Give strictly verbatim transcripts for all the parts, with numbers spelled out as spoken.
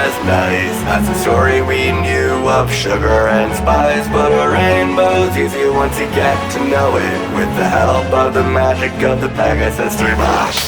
nice. That's the story we knew of sugar and spice. But a rainbow's easy once you get to know it, with the help of the magic of the Pegasus three flash.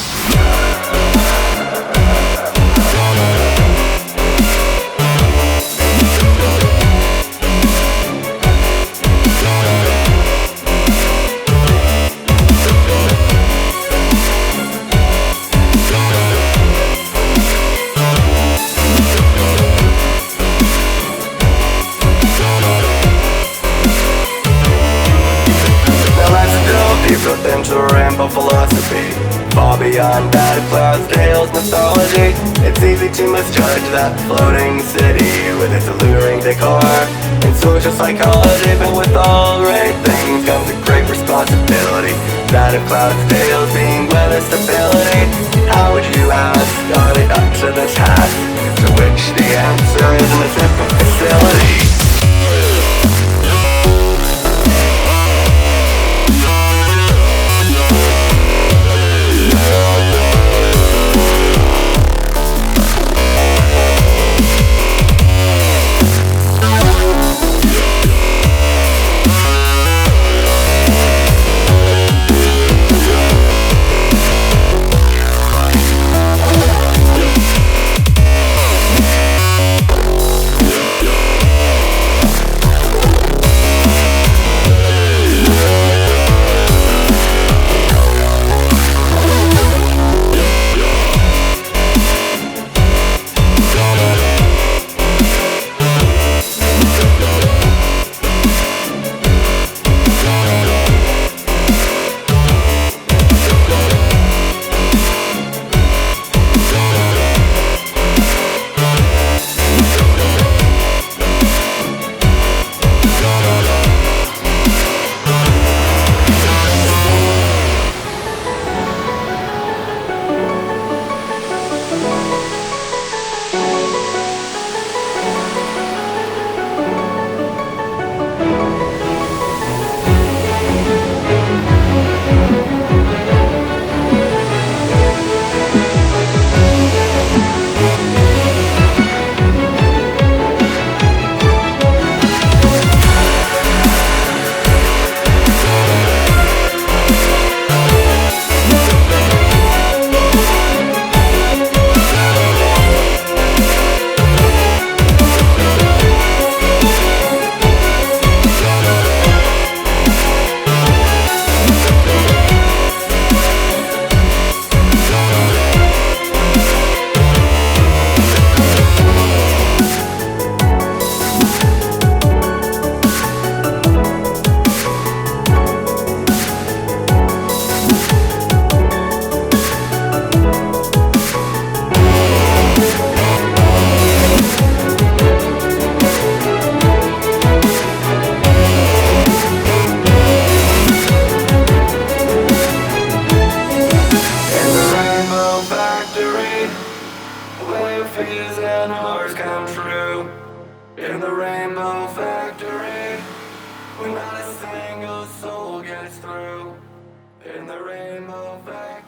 Within to rainbow philosophy, far beyond that of clouds, tales, mythology. It's easy to misjudge that floating city with its alluring decor and social psychology. But with all great things comes a great responsibility, that of clouds, tales being weather stability. How would you ask? Are they up to the task? To which the answer is in a simple facility. Fears and horrors come true in the Rainbow Factory, when not a single soul gets through. In the Rainbow Factory.